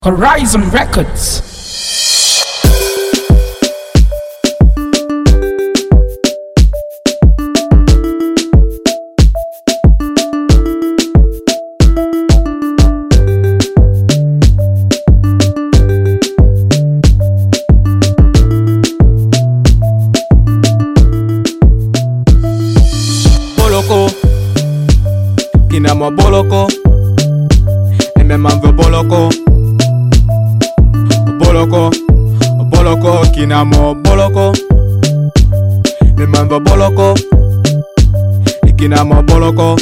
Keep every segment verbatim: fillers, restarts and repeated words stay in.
Horizon Records. Boloko, kinamo boloko, ememamve boloko. Boloko, boloko, kinamo boloko. Memamve boloko, ikinamo boloko.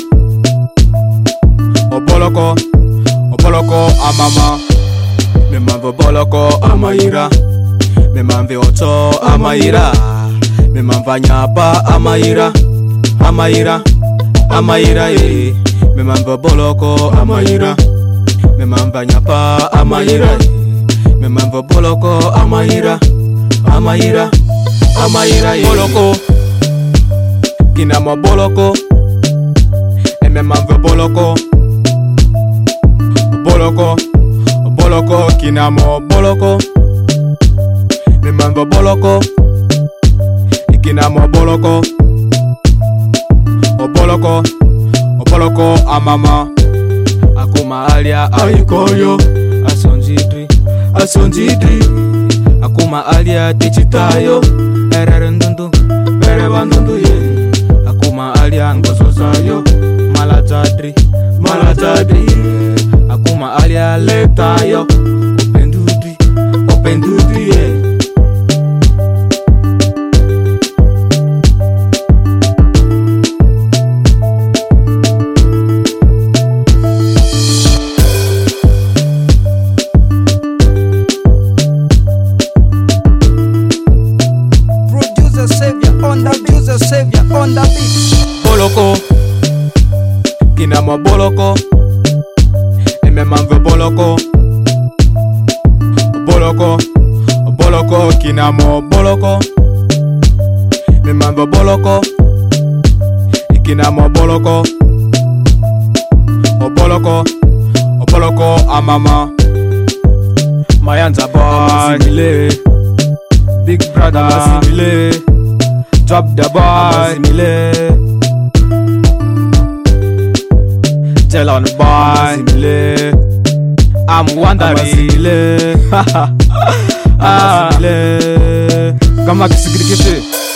O boloko, o boloko amama. Memamve boloko amaira. Memamve oto amaira. Memamve nyapa amaira. Amaira, amaira eh. Memamve boloko amaira. Memamve nyapa amaira eh. Memamve boloko amaira. Amaira, amaira eh. Boloko, kinamo boloko. Memamve boloko. Boloko, boloko, kinamo boloko. Memamve boloko. Ikinamo boloko. Oboloko, oboloko amama. Akuma alia aikoyo. Asonjidri, asonjidri. Akuma alia tichitayo. Ererendundu, erebandundu ye. Akuma alia ngozozayo. Malatadri, malatadri. Akuma alia letayo. Opendudri, opendudri ye. Savior on the beat. Boloko, kinamo boloko. Ememamve boloko. Boloko, boloko, kinamo boloko. Memamve boloko. Ikinamo boloko. O boloko, o boloko amama. Mayanza boy, Big brother Masimile. Drop the boy, tell on the boy, I'm wondering, ah, come back to